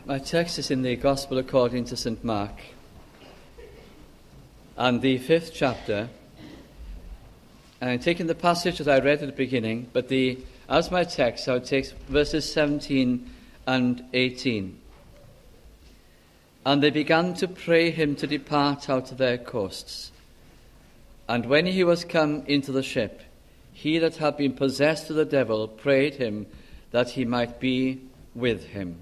My text is in the Gospel according to St. Mark, and the 5th chapter. And I'm taking the passage that I read at the beginning, but as my text, I would take verses 17 and 18. And they began to pray him to depart out of their coasts. And when he was come into the ship, he that had been possessed of the devil prayed him that he might be with him.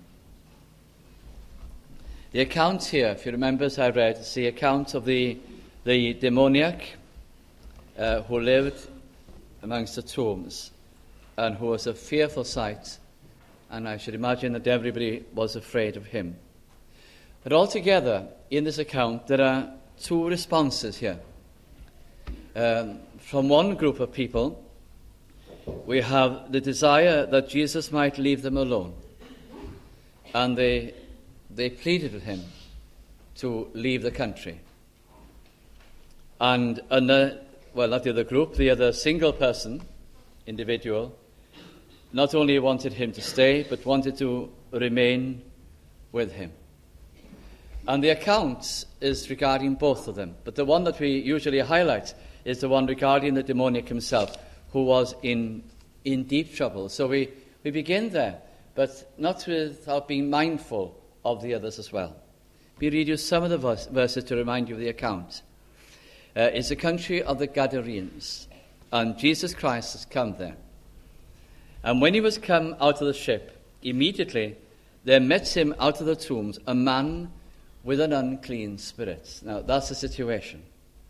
The account here, if you remember, as I read, is the account of the demoniac who lived amongst the tombs and who was a fearful sight, and I should imagine that everybody was afraid of him. But altogether, in this account, there are two responses here. From one group of people, we have the desire that Jesus might leave them alone, and they pleaded with him to leave the country. And not the other group, the other single person, individual, not only wanted him to stay, but wanted to remain with him. And the account is regarding both of them. But the one that we usually highlight is the one regarding the demoniac himself, who was in deep trouble. So we begin there, but not without being mindful of the others as well. We read you some of the verses to remind you of the account. It's the country of the Gadarenes, and Jesus Christ has come there. And when he was come out of the ship, immediately there met him out of the tombs a man with an unclean spirit. Now, that's the situation.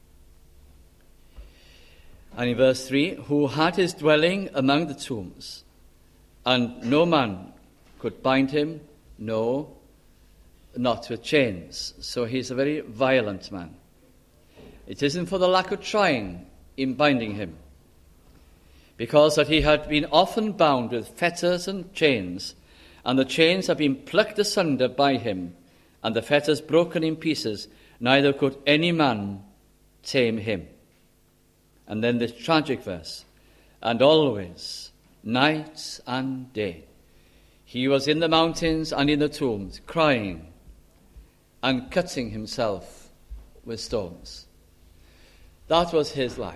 And in verse 3, who had his dwelling among the tombs, and no man could bind him, no, not with chains. So he's a very violent man. It isn't for the lack of trying in binding him, because that he had been often bound with fetters and chains, and the chains had been plucked asunder by him, and the fetters broken in pieces, neither could any man tame him. And then this tragic verse, and always, night and day, he was in the mountains and in the tombs, crying and cutting himself with stones. That was his life.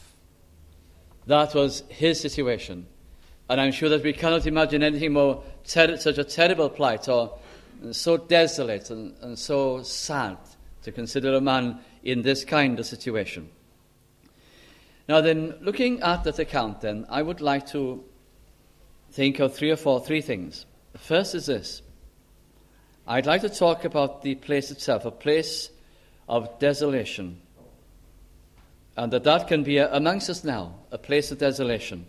That was his situation. And I'm sure that we cannot imagine anything more such a terrible plight, or so desolate and so sad to consider a man in this kind of situation. Now then, looking at that account then, I would like to think of three things. The first is this. I'd like to talk about the place itself, a place of desolation. And that can be amongst us now, a place of desolation.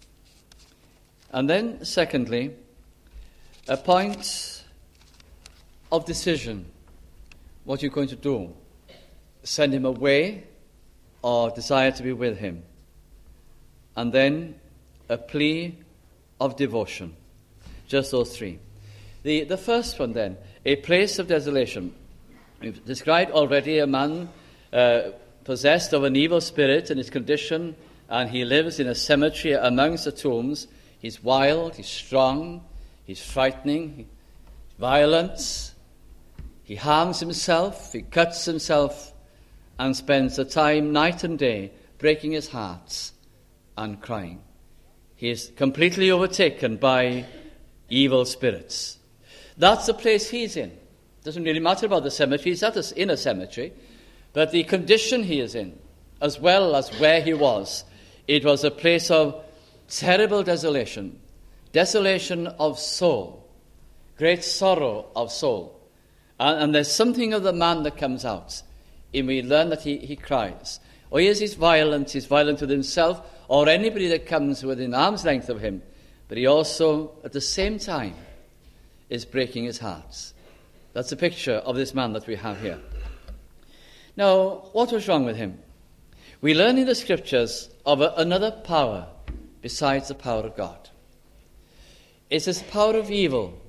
And then, secondly, a point of decision. What you're going to do. Send him away or desire to be with him. And then a plea of devotion. Just those three. The first one then, a place of desolation. We've described already a man possessed of an evil spirit in his condition, and he lives in a cemetery amongst the tombs. He's wild, he's strong, he's frightening, he's violent. He harms himself, he cuts himself, and spends the time night and day breaking his heart and crying. He is completely overtaken by evil spirits. That's the place he's in. Doesn't really matter about the cemetery. He's not in a cemetery, but the condition he is in, as well as where he was, it was a place of terrible desolation, desolation of soul, great sorrow of soul. And there's something of the man that comes out. And we learn that he cries. Or yes, he's violent with himself or anybody that comes within arm's length of him. But he also, at the same time, is breaking his heart. That's a picture of this man that we have here. Now, what was wrong with him? We learn in the scriptures of another power besides the power of God. It's this power of evil.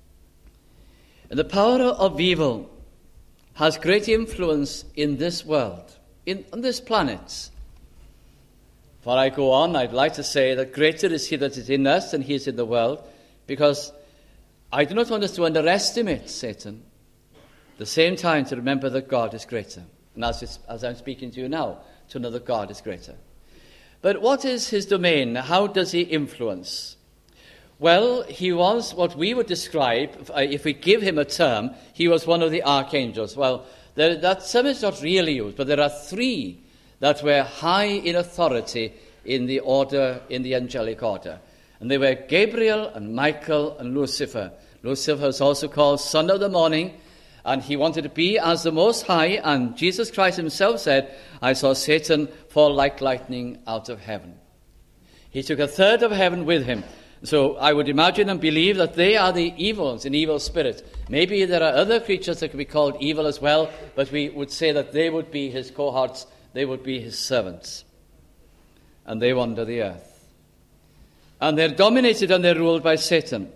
And the power of evil has great influence in this world, on this planet. Before I go on, I'd like to say that greater is he that is in us than he is in the world, because I do not want us to underestimate Satan. At the same time, to remember that God is greater. And as I'm speaking to you now, to know that God is greater. But what is his domain? How does he influence? Well, he was what we would describe, if we give him a term, he was one of the archangels. Well, that term is not really used, but there are three that were high in authority in the angelic order. And they were Gabriel and Michael and Lucifer. Lucifer is also called Son of the Morning, and he wanted to be as the Most High, and Jesus Christ himself said, I saw Satan fall like lightning out of heaven. He took a third of heaven with him. So I would imagine and believe that they are the evils, an evil spirit. Maybe there are other creatures that could be called evil as well, but we would say that they would be his cohorts, they would be his servants. And they wander the earth. And they're dominated and they're ruled by Satan.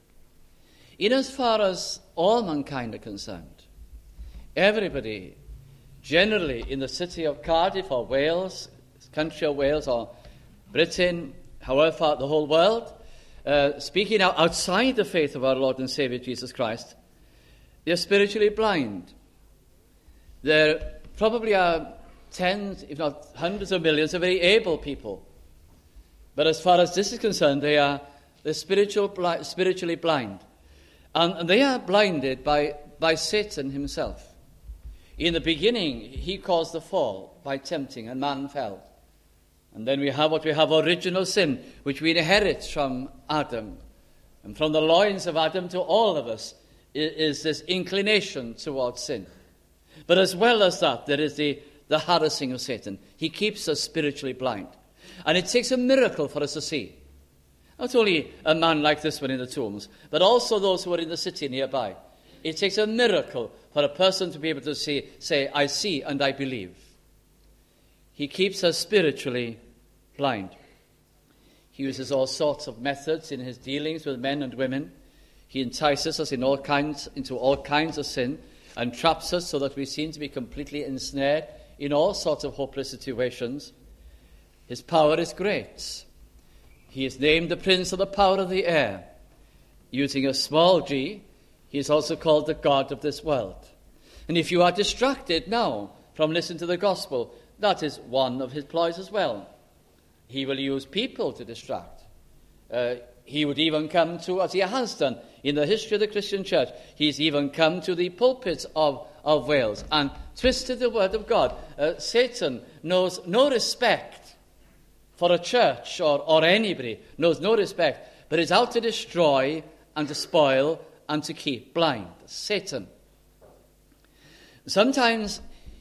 In as far as all mankind are concerned, everybody, generally in the city of Cardiff or Wales, country of Wales or Britain, however far the whole world, speaking outside the faith of our Lord and Savior Jesus Christ, they're spiritually blind. There probably are tens, if not hundreds of millions of very able people. But as far as this is concerned, they're spiritually blind. And they are blinded by Satan himself. In the beginning, he caused the fall by tempting, and man fell. And then we have original sin, which we inherit from Adam. And from the loins of Adam to all of us is this inclination towards sin. But as well as that, there is the harassing of Satan. He keeps us spiritually blind. And it takes a miracle for us to see. Not only a man like this one in the tombs, but also those who are in the city nearby. It takes a miracle for a person to be able to say, I see and I believe. He keeps us spiritually blind. He uses all sorts of methods in his dealings with men and women. He entices us into all kinds of sin and traps us so that we seem to be completely ensnared in all sorts of hopeless situations. His power is great. He is named the Prince of the Power of the Air. Using a small g, he is also called the God of this world. And if you are distracted now from listening to the gospel, that is one of his ploys as well. He will use people to distract. He would even come to, as he has done in the history of the Christian church, he's even come to the pulpits of Wales and twisted the word of God. Satan knows no respect for a church or anybody, knows no respect, but is out to destroy and to spoil and to keep blind. Satan. Sometimes,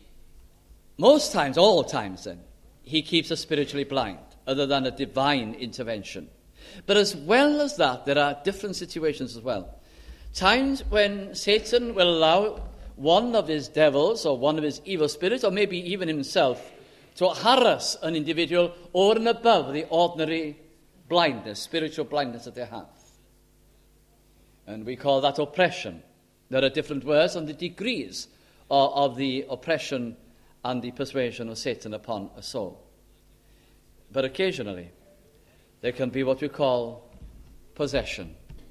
most times, all times then, he keeps us spiritually blind, other than a divine intervention. But as well as that, there are different situations as well. Times when Satan will allow one of his devils or one of his evil spirits, or maybe even himself, to harass an individual over and above the ordinary blindness, spiritual blindness that they have. And we call that oppression. There are different words on the degrees of the oppression and the persuasion of Satan upon a soul. But occasionally, there can be what we call possession,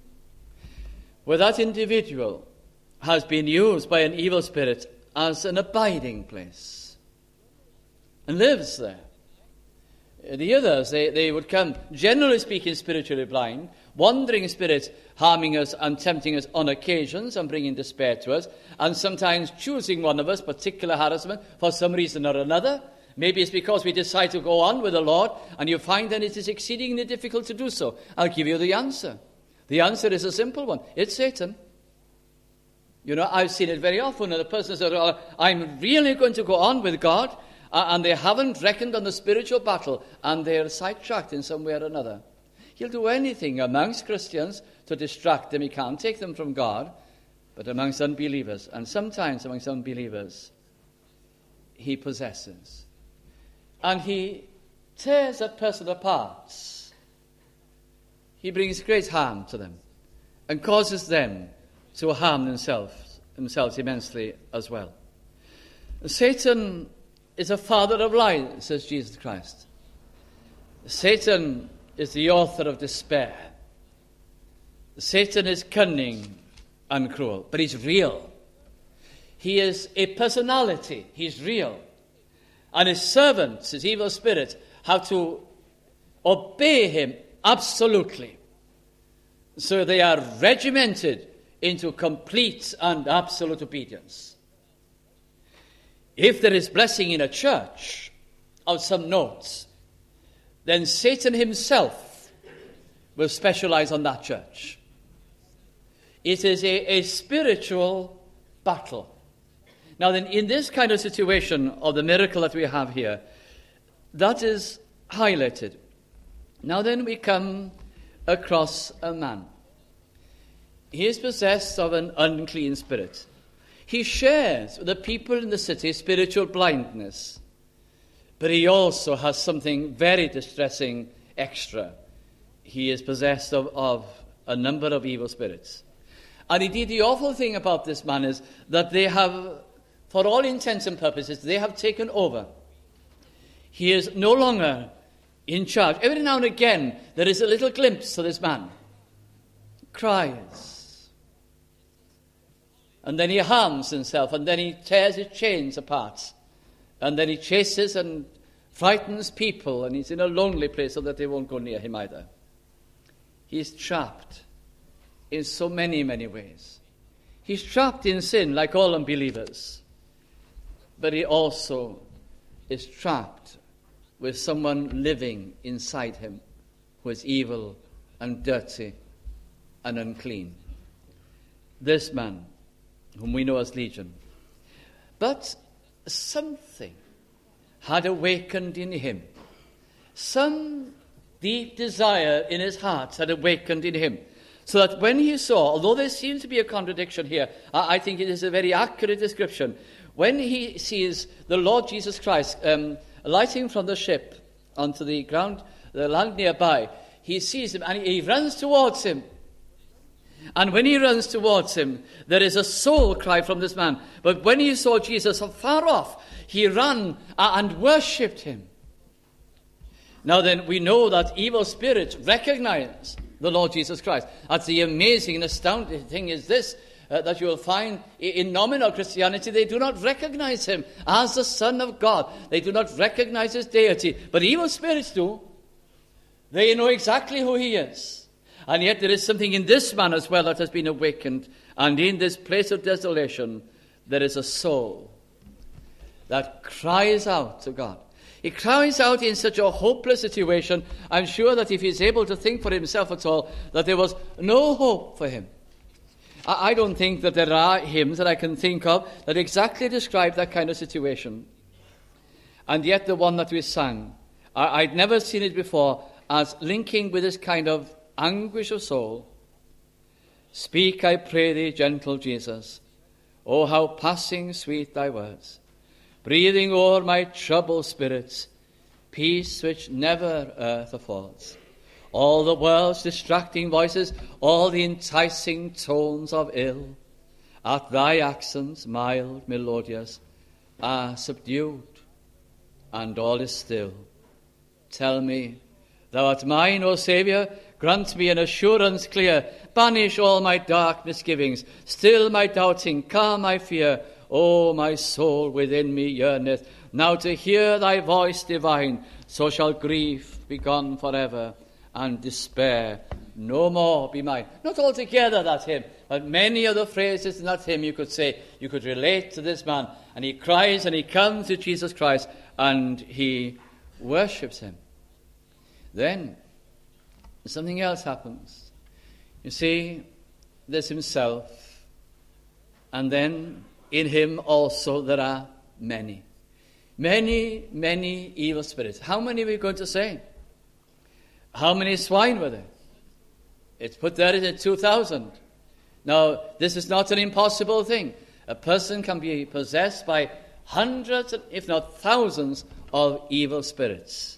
where that individual has been used by an evil spirit as an abiding place and lives there. The others, they would come, generally speaking, spiritually blind, wandering spirits harming us and tempting us on occasions and bringing despair to us, and sometimes choosing one of us, particular harassment, for some reason or another. Maybe it's because we decide to go on with the Lord, and you find that it is exceedingly difficult to do so. I'll give you the answer. The answer is a simple one. It's Satan. You know, I've seen it very often, and the person says, oh, I'm really going to go on with God, and they haven't reckoned on the spiritual battle, and they're sidetracked in some way or another. He'll do anything amongst Christians to distract them. He can't take them from God, but amongst unbelievers, and sometimes amongst unbelievers, he possesses. And he tears a person apart. He brings great harm to them and causes them to harm themselves immensely as well. Satan is a father of lies, says Jesus Christ. Satan is the author of despair. Satan is cunning and cruel, but he's real. He is a personality. He's real. And his servants, his evil spirits, have to obey him absolutely. So they are regimented into complete and absolute obedience. If there is blessing in a church of some notes, then Satan himself will specialize on that church. It is a spiritual battle. Now then, in this kind of situation of the miracle that we have here, that is highlighted. Now then, we come across a man. He is possessed of an unclean spirit. He shares with the people in the city spiritual blindness, but he also has something very distressing extra. He is possessed of a number of evil spirits. And indeed, the awful thing about this man is that they have, for all intents and purposes, they have taken over. He is no longer in charge. Every now and again, there is a little glimpse of this man. Cries. And then he harms himself, and then he tears his chains apart. And then he chases and frightens people, and he's in a lonely place so that they won't go near him either. He's trapped in so many, many ways. He's trapped in sin like all unbelievers. But he also is trapped with someone living inside him who is evil and dirty and unclean. This man, whom we know as Legion. But something had awakened in him. Some deep desire in his heart had awakened in him. So that when he saw, although there seems to be a contradiction here, I think it is a very accurate description. When he sees the Lord Jesus Christ alighting from the ship onto the ground, the land nearby, he sees him and he runs towards him. And when he runs towards him, there is a soul cry from this man. But when he saw Jesus afar off, he ran and worshipped him. Now then, we know that evil spirits recognize the Lord Jesus Christ. That's the amazing and astounding thing is this, that you will find in nominal Christianity, they do not recognize him as the Son of God. They do not recognize his deity. But evil spirits do. They know exactly who he is. And yet there is something in this man as well that has been awakened. And in this place of desolation, there is a soul that cries out to God. He cries out in such a hopeless situation. I'm sure that if he's able to think for himself at all, that there was no hope for him. I don't think that there are hymns that I can think of that exactly describe that kind of situation. And yet the one that we sang, I'd never seen it before as linking with this kind of anguish of soul. Speak, I pray thee, gentle Jesus. Oh, how passing sweet thy words. Breathing o'er my troubled spirits, peace which never earth affords. All the world's distracting voices, all the enticing tones of ill, at thy accents mild, melodious, are subdued, and all is still. Tell me, thou art mine, O Saviour, grant me an assurance clear, banish all my dark misgivings, still my doubting, calm my fear. O my soul within me yearneth, now to hear thy voice divine, so shall grief be gone forever, and despair no more be mine. Not altogether that hymn, but many of the phrases in that hymn you could say, you could relate to this man, and he cries and he comes to Jesus Christ, and he worships him. Then, something else happens. You see, there's himself, and then in him also there are many, many evil spirits. How many are we going to say? How many swine were there? It's put there at 2,000. Now, this is not an impossible thing. A person can be possessed by hundreds, if not thousands, of evil spirits.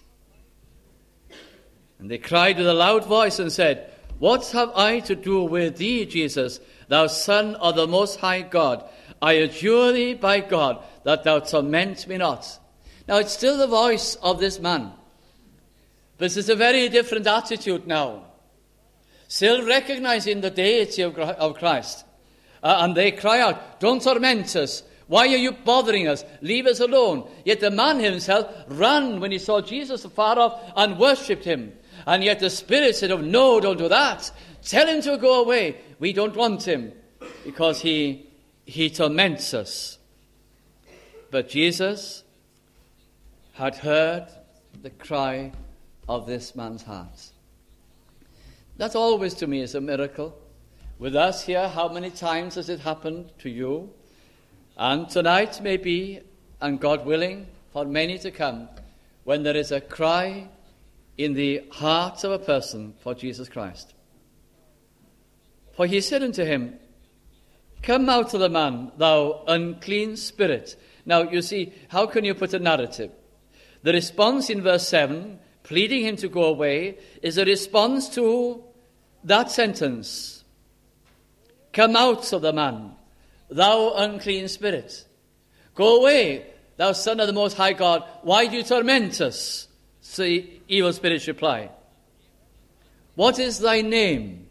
And they cried with a loud voice and said, What have I to do with thee, Jesus, thou Son of the Most High God? I adjure thee by God that thou torment me not. Now, it's still the voice of this man. This is a very different attitude now. still recognizing the deity of Christ. And they cry out, "Don't torment us. Why are you bothering us? Leave us alone." Yet the man himself ran when he saw Jesus afar off and worshipped him. And yet the Spirit said, "Oh, no, don't do that. Tell him to go away. We don't want him because he torments us." But Jesus had heard the cry of this man's heart. That always to me is a miracle. With us here, how many times has it happened to you? And tonight maybe, and God willing, for many to come, when there is a cry in the heart of a person for Jesus Christ. For he said unto him, "Come out of the man, thou unclean spirit." Now, you see, how can you put a narrative? The response in verse 7, pleading him to go away, is a response to that sentence. "Come out of the man, thou unclean spirit. Go away, thou son of the Most High God. Why do you torment us?" So the evil spirits reply, "What is thy name?"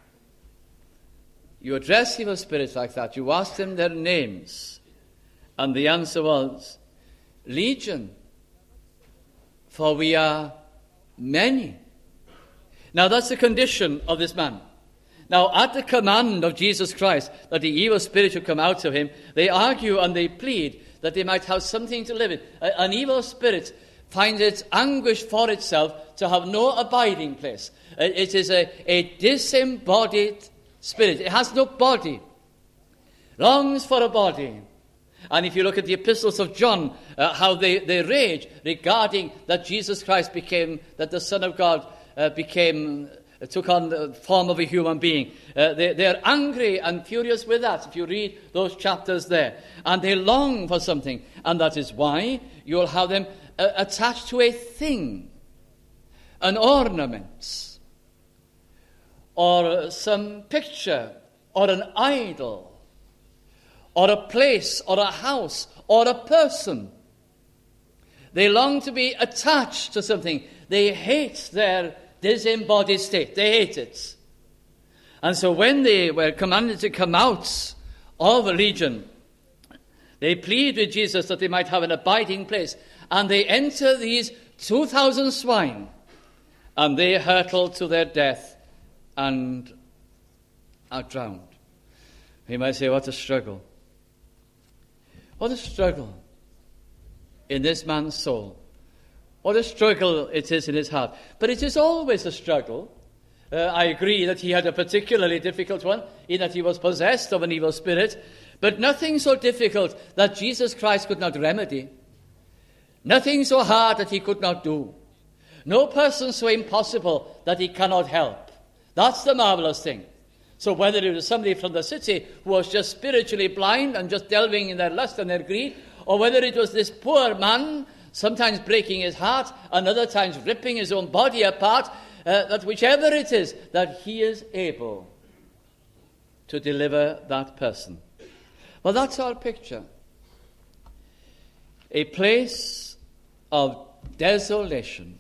You address evil spirits like that. You ask them their names. And the answer was, "Legion, for we are many." Now that's the condition of this man. Now at the command of Jesus Christ that the evil spirit should come out of him, they argue and they plead that they might have something to live in. An evil spirit finds its anguish for itself to have no abiding place. It is a disembodied spirit. It has no body. Longs for a body. And if you look at the epistles of John, how they rage regarding that Jesus Christ that the Son of God took on the form of a human being. They're angry and furious with that, if you read those chapters there. And they long for something. And that is why you'll have them attached to a thing, an ornament, or some picture, or an idol, or a place, or a house, or a person. They long to be attached to something. They hate their disembodied state. They hate it. And so when they were commanded to come out of a legion, they plead with Jesus that they might have an abiding place. And they enter these 2,000 swine, and they hurtle to their death and are drowned. You might say, what a struggle. What a struggle in this man's soul. What a struggle it is in his heart. But it is always a struggle. I agree that he had a particularly difficult one, in that he was possessed of an evil spirit, but nothing so difficult that Jesus Christ could not remedy. Nothing so hard that he could not do. No person so impossible that he cannot help. That's the marvelous thing. So whether it was somebody from the city who was just spiritually blind and just delving in their lust and their greed, or whether it was this poor man, sometimes breaking his heart, and other times ripping his own body apart, that whichever it is, that he is able to deliver that person. Well, that's our picture. A place of desolation.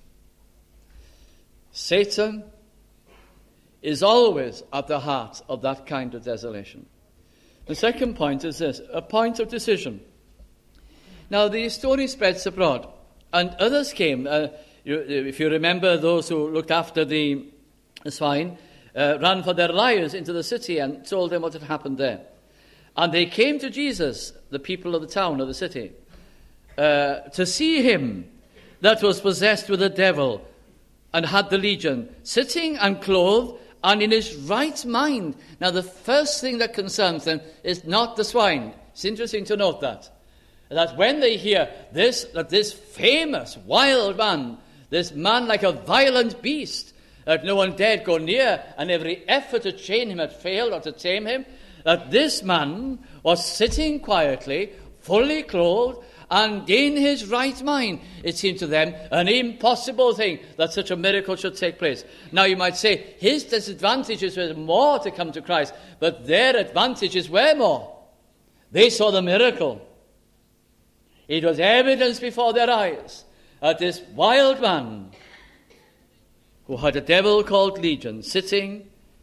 Satan is always at the heart of that kind of desolation. The second point is this, a point of decision. Now, the story spreads abroad, and others came. If you remember, those who looked after the swine ran for their lives into the city and told them what had happened there. And they came to Jesus, the people of the town, of the city, to see him that was possessed with a devil and had the legion, sitting and clothed and in his right mind. Now, the first thing that concerns them is not the swine. It's interesting to note that when they hear this, that this famous wild man, this man like a violent beast, that no one dared go near, and every effort to chain him had failed or to tame him, that this man was sitting quietly, fully clothed, and in his right mind. It seemed to them an impossible thing that such a miracle should take place. Now you might say his disadvantages were more to come to Christ, but their advantages were more. They saw the miracle. It was evidence before their eyes that this wild man who had a devil called Legion sitting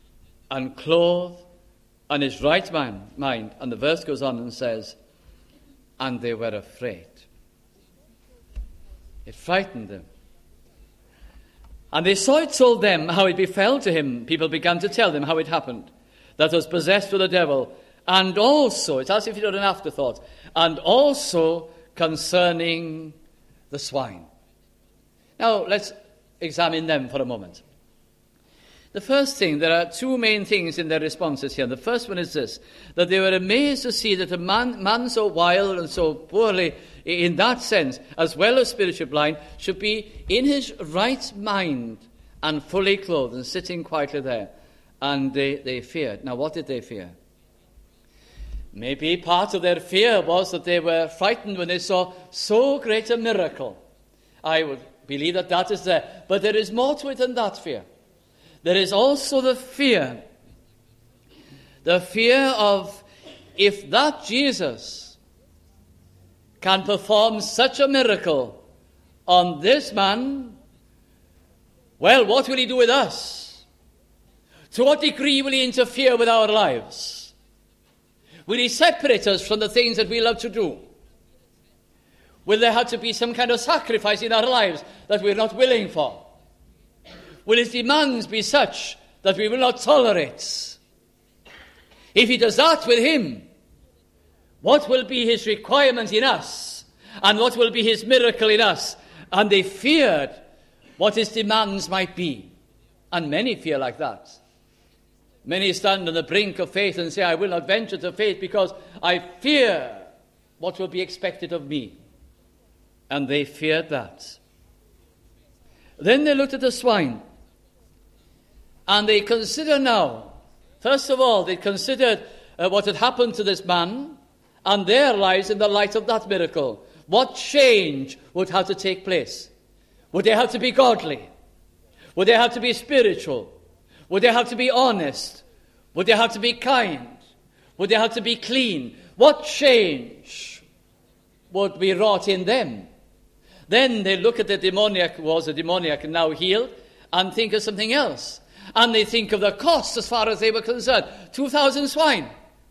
and clothed and his right mind. And the verse goes on and says, and they were afraid. It frightened them. And they saw it told them how it befell to him. People began to tell them how it happened, that was possessed with the devil. And also, it's as if it were an afterthought, and also concerning the swine. Now, let's examine them for a moment. The first thing, there are two main things in their responses here. The first one is this, that they were amazed to see that a man so wild and so poorly, in that sense, as well as spiritually blind, should be in his right mind and fully clothed and sitting quietly there. And they feared. Now, what did they fear? Maybe part of their fear was that they were frightened when they saw so great a miracle. I would believe that is there. But there is more to it than that fear. There is also the fear of, if that Jesus can perform such a miracle on this man, well, what will he do with us? To what degree will he interfere with our lives? Will he separate us from the things that we love to do? Will there have to be some kind of sacrifice in our lives that we're not willing for? Will his demands be such that we will not tolerate? If he does that with him, what will be his requirement in us? And what will be his miracle in us? And they feared what his demands might be. And many fear like that. Many stand on the brink of faith and say, I will not venture to faith because I fear what will be expected of me. And they feared that. Then they looked at the swine. And they consider now, first of all, they considered what had happened to this man and their lives in the light of that miracle. What change would have to take place? Would they have to be godly? Would they have to be spiritual? Would they have to be honest? Would they have to be kind? Would they have to be clean? What change would be wrought in them? Then they look at the demoniac, was a demoniac now healed, and think of something else. And they think of the cost as far as they were concerned. 2,000 swine.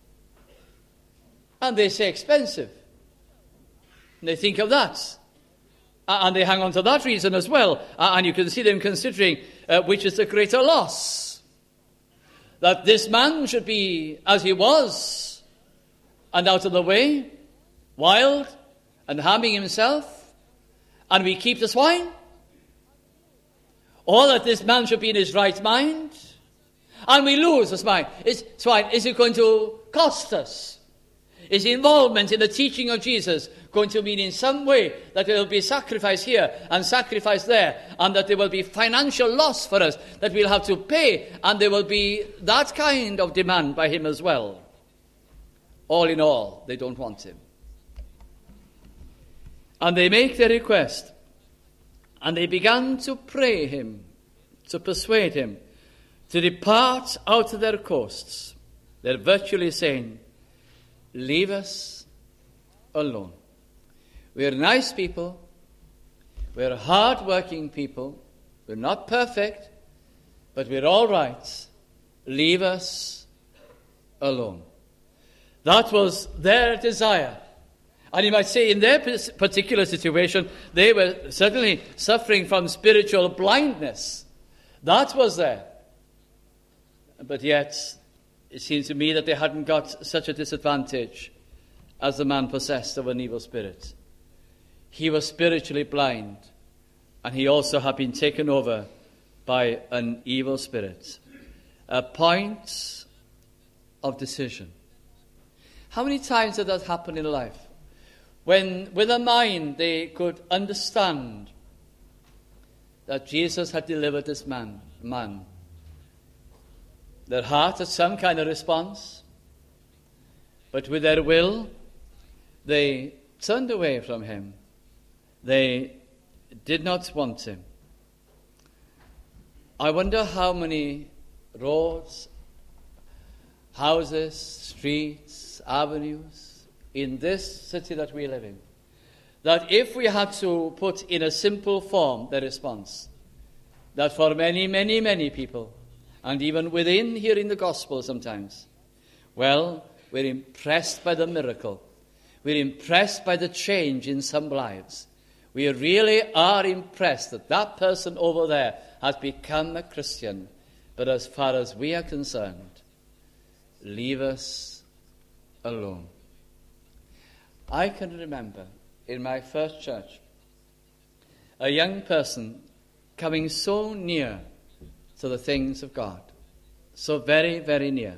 And they say expensive. And they think of that. And they hang on to that reason as well. And you can see them considering which is the greater loss. That this man should be as he was and out of the way, wild and harming himself, and we keep the swine. Or that this man should be in his right mind, and we lose the swine. Is it going to cost us? Is involvement in the teaching of Jesus going to mean in some way that there will be sacrifice here and sacrifice there, and that there will be financial loss for us that we'll have to pay, and there will be that kind of demand by him as well? All in all, they don't want him. And they make their request. And they began to pray him, to persuade him, to depart out of their coasts. They're virtually saying, leave us alone. We're nice people. We're hard-working people. We're not perfect, but we're all right. Leave us alone. That was their desire. And you might say in their particular situation, they were certainly suffering from spiritual blindness. That was there. But yet, it seems to me that they hadn't got such a disadvantage as the man possessed of an evil spirit. He was spiritually blind, and he also had been taken over by an evil spirit. A point of decision. How many times did that happen in life? When, with a mind, they could understand that Jesus had delivered this man. Their heart had some kind of response, but with their will, they turned away from him. They did not want him. I wonder how many roads, houses, streets, avenues, in this city that we live in, that if we had to put in a simple form the response, that for many, many, many people, and even within hearing the gospel sometimes, well, we're impressed by the miracle. We're impressed by the change in some lives. We really are impressed that that person over there has become a Christian. But as far as we are concerned, leave us alone. I can remember in my first church a young person coming so near to the things of God, so very, very near.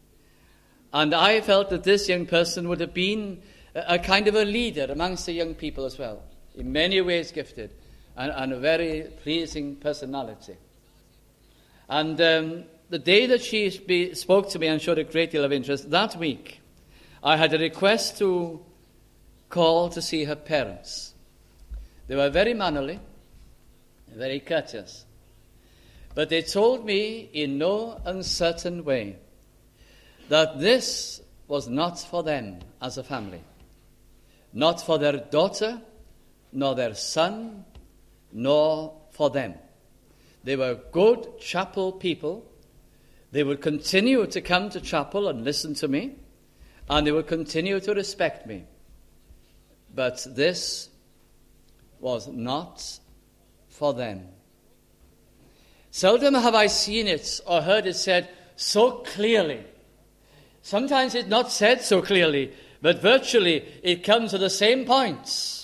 And I felt that this young person would have been a kind of a leader amongst the young people as well, in many ways gifted, and a very pleasing personality. And the day that she spoke to me and showed a great deal of interest, that week, I had a request to call to see her parents. They were very mannerly, very courteous. But they told me in no uncertain way that this was not for them as a family. Not for their daughter, nor their son, nor for them. They were good chapel people. They would continue to come to chapel and listen to me, and they would continue to respect me. But this was not for them. Seldom have I seen it or heard it said so clearly. Sometimes it's not said so clearly, but virtually it comes to the same points.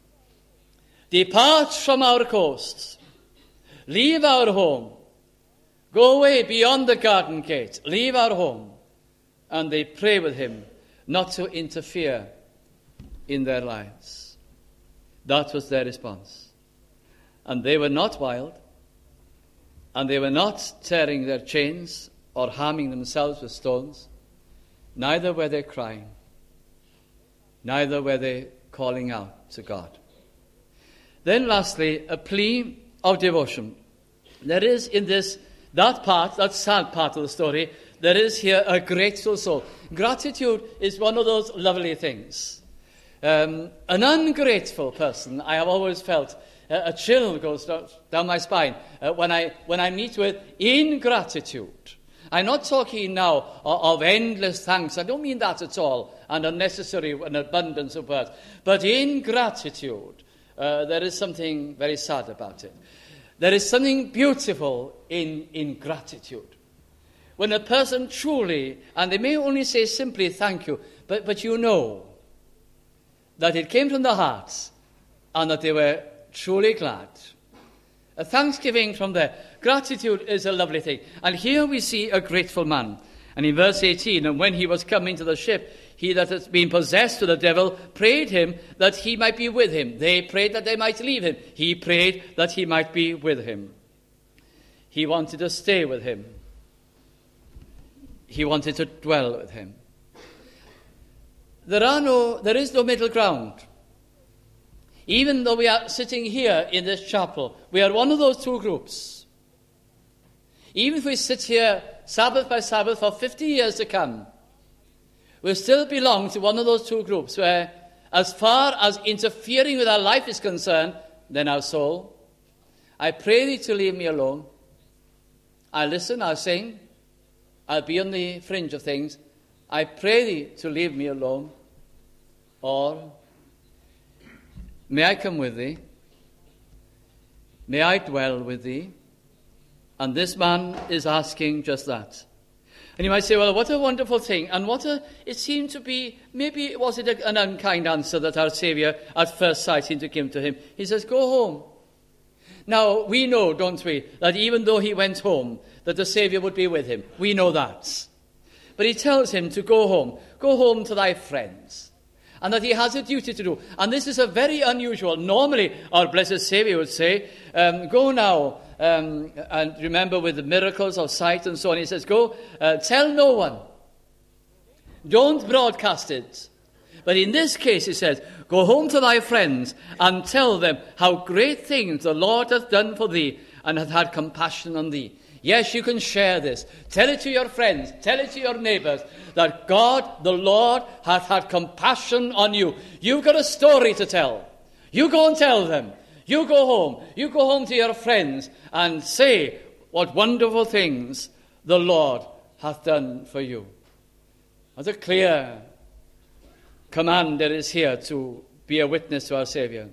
Depart from our coast. Leave our home. Go away beyond the garden gate. Leave our home. And they pray with him not to interfere in their lives. That was their response. And they were not wild. And they were not tearing their chains or harming themselves with stones. Neither were they crying. Neither were they calling out to God. Then lastly, a plea of devotion. There is in that sad part of the story, there is here a grateful soul. Gratitude is one of those lovely things. An ungrateful person, I have always felt, a chill goes down my spine when I meet with ingratitude. I'm not talking now of endless thanks. I don't mean that at all, and unnecessary and abundance of words. But ingratitude, there is something very sad about it. There is something beautiful in gratitude. When a person truly, and they may only say simply thank you, but you know that it came from the heart and that they were truly glad. A thanksgiving from there. Gratitude is a lovely thing. And here we see a grateful man. And in verse 18, and when he was come into the ship, he that had been possessed with the devil prayed him that he might be with him. They prayed that they might leave him. He prayed that he might be with him. He wanted to stay with him. He wanted to dwell with him. There is no middle ground. Even though we are sitting here in this chapel, we are one of those two groups. Even if we sit here Sabbath by Sabbath for 50 years to come, we still belong to one of those two groups where, as far as interfering with our life is concerned, then our soul, I pray thee to leave me alone. I'll listen, I'll sing, I'll be on the fringe of things. I pray thee to leave me alone. Or, may I come with thee? May I dwell with thee? And this man is asking just that. And you might say, well, what a wonderful thing. And it seemed to be, maybe was it an unkind answer that our Saviour at first sight seemed to give to him. He says, go home. Now, we know, don't we, that even though he went home, that the Saviour would be with him. We know that. But he tells him to go home to thy friends. And that he has a duty to do. And this is a very unusual. Normally, our blessed Saviour would say, go now, and remember with the miracles of sight and so on. He says, go, tell no one. Don't broadcast it. But in this case, he says, go home to thy friends and tell them how great things the Lord hath done for thee and hath had compassion on thee. Yes, you can share this. Tell it to your friends. Tell it to your neighbors that God, the Lord, hath had compassion on you. You've got a story to tell. You go and tell them. You go home. You go home to your friends and say what wonderful things the Lord hath done for you. That's a clear command that is here to be a witness to our Saviour.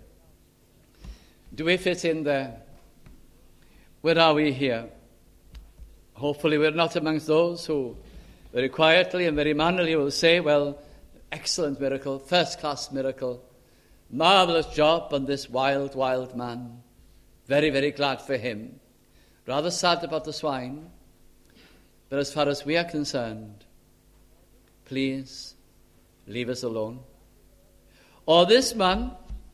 Do we fit in there? Where are we here? Hopefully we're not amongst those who very quietly and very mannerly will say, well, excellent miracle, first-class miracle, marvellous job on this wild, wild man. Very, very glad for him. Rather sad about the swine. But as far as we are concerned, please leave us alone. Or this man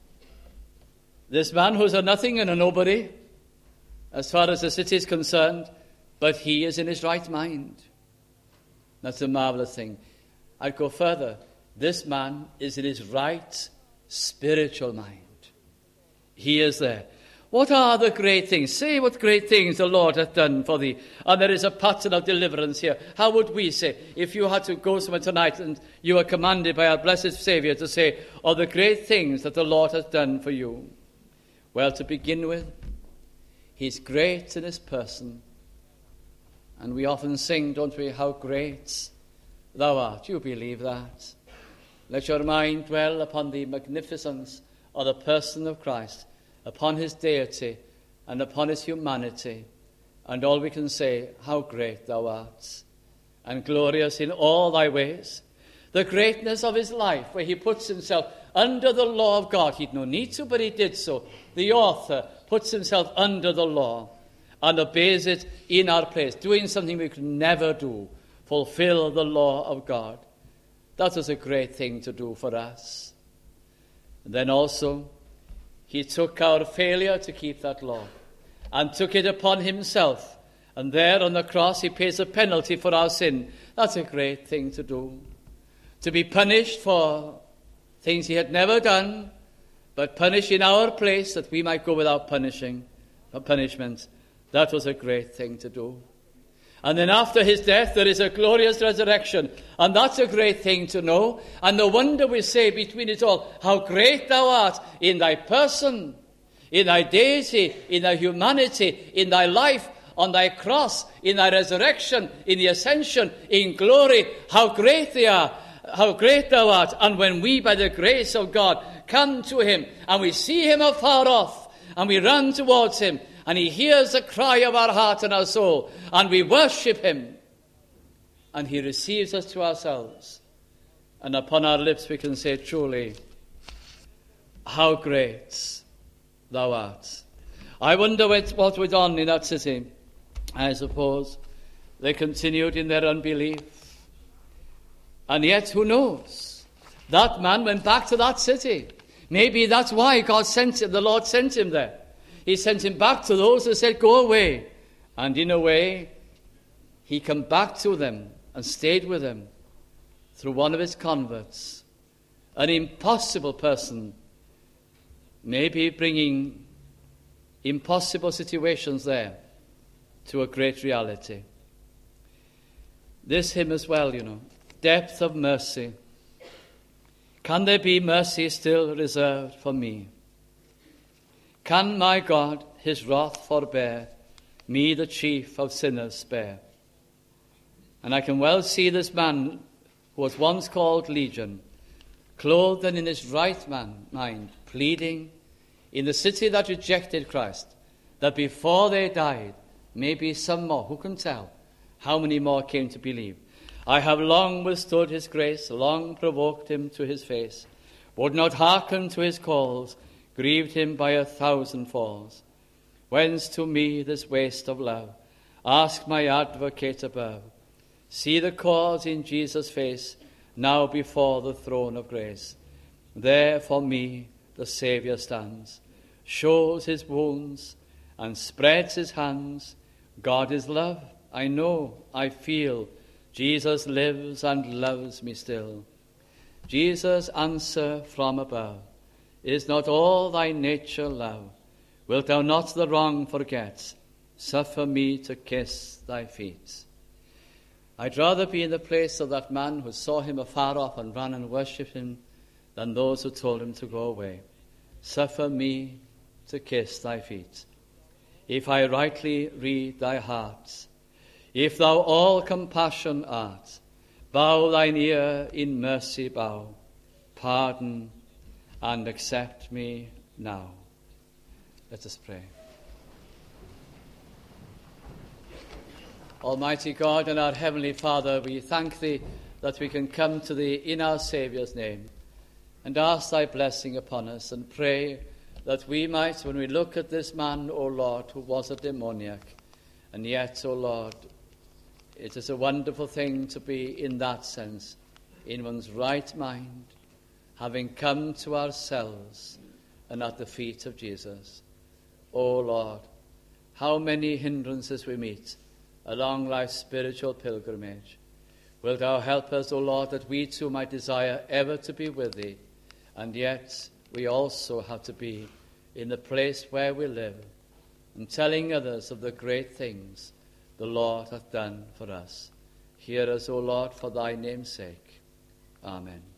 who's a nothing and a nobody, as far as the city is concerned, but he is in his right mind. That's a marvelous thing. I'd go further. This man is in his right spiritual mind. He is there. What are the great things? Say what great things the Lord hath done for thee. And there is a pattern of deliverance here. How would we say, if you had to go somewhere tonight and you were commanded by our blessed Saviour to say, oh, the great things that the Lord hath done for you? Well, to begin with, he's great in his person. And we often sing, don't we, how great thou art. You believe that? Let your mind dwell upon the magnificence of the person of Christ, upon his deity and upon his humanity. And all we can say, how great thou art, and glorious in all thy ways. The greatness of his life, where he puts himself under the law of God. He'd no need to, but he did so. The author puts himself under the law and obeys it in our place, doing something we could never do, fulfill the law of God. That was a great thing to do for us. And then also, he took our failure to keep that law and took it upon himself. And there on the cross, he pays a penalty for our sin. That's a great thing to do. To be punished for things he had never done, but punished in our place that we might go without punishment. That was a great thing to do. And then after his death, there is a glorious resurrection. And that's a great thing to know. And no wonder we say between it all, how great thou art in thy person, in thy deity, in thy humanity, in thy life, on thy cross, in thy resurrection, in the ascension, in glory. How great they are, how great thou art. And when we, by the grace of God, come to him, and we see him afar off, and we run towards him, and he hears the cry of our heart and our soul, and we worship him, and he receives us to ourselves. And upon our lips we can say truly, how great thou art. I wonder what went on in that city. I suppose they continued in their unbelief. And yet, who knows? That man went back to that city. Maybe that's why God sent him, the Lord sent him there. He sent him back to those who said, go away. And in a way, he came back to them and stayed with them through one of his converts. An impossible person, maybe bringing impossible situations there to a great reality. This hymn as well, depth of mercy. Can there be mercy still reserved for me? Can my God his wrath forbear, me the chief of sinners spare? And I can well see this man who was once called Legion, clothed and in his right mind, pleading in the city that rejected Christ, that before they died, maybe some more, who can tell how many more came to believe. I have long withstood his grace, long provoked him to his face, would not hearken to his calls, grieved him by 1,000 falls. Whence to me this waste of love? Ask my advocate above. See the cause in Jesus' face, now before the throne of grace. There for me the Saviour stands, shows his wounds and spreads his hands. God is love, I know, I feel. Jesus lives and loves me still. Jesus, answer from above. Is not all thy nature love? Wilt thou not the wrong forget? Suffer me to kiss thy feet. I'd rather be in the place of that man who saw him afar off and ran and worshipped him than those who told him to go away. Suffer me to kiss thy feet. If I rightly read thy heart, If thou all compassion art, bow thine ear in mercy bow, pardon and accept me now. Let us pray. Almighty God and our Heavenly Father, we thank thee that we can come to thee in our Saviour's name and ask thy blessing upon us and pray that we might, when we look at this man, O Lord, who was a demoniac, and yet, O Lord, it is a wonderful thing to be in that sense, in one's right mind, having come to ourselves and at the feet of Jesus. O Lord, how many hindrances we meet along life's spiritual pilgrimage. Wilt thou help us, O Lord, that we too might desire ever to be with thee, and yet we also have to be in the place where we live, and telling others of the great things the Lord hath done for us. Hear us, O Lord, for thy name's sake. Amen.